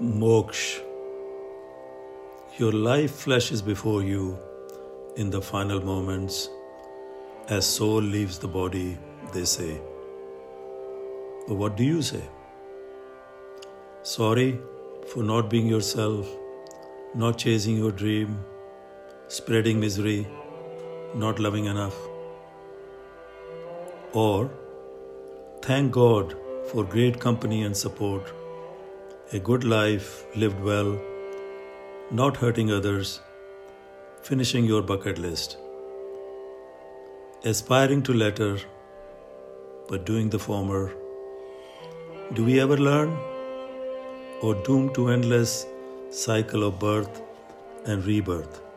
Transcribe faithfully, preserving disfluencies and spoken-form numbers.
Moksha. Your life flashes before you in the final moments as soul leaves the body, they say. But what do you say? Sorry for not being yourself, not chasing your dream, spreading misery, not loving enough. Or thank God for great company and support, a good life lived well, not hurting others, finishing your bucket list, aspiring to latter, but doing the former. Do we ever learn, or doomed to endless cycle of birth and rebirth?